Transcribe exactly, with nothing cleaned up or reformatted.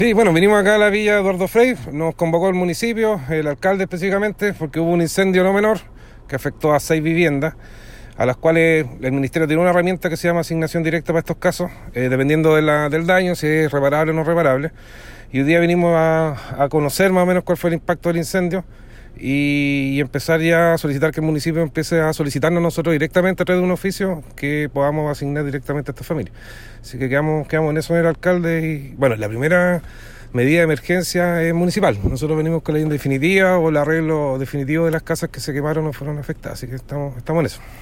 Sí, bueno, vinimos acá a la Villa Eduardo Frei, nos convocó el municipio, el alcalde específicamente, porque hubo un incendio no menor que afectó a seis viviendas, a las cuales el ministerio tiene una herramienta que se llama asignación directa para estos casos, eh, dependiendo de la, del daño, si es reparable o no reparable. Y hoy día vinimos a, a conocer más o menos cuál fue el impacto del incendio y, y empezar ya a solicitar que el municipio empiece a solicitarnos nosotros directamente a través de un oficio que podamos asignar directamente a esta familia. Así que quedamos, quedamos en eso en el alcalde y bueno, la primera medida de emergencia es municipal. Nosotros venimos con la ley definitiva o el arreglo definitivo de las casas que se quemaron o fueron afectadas, así que estamos, estamos en eso.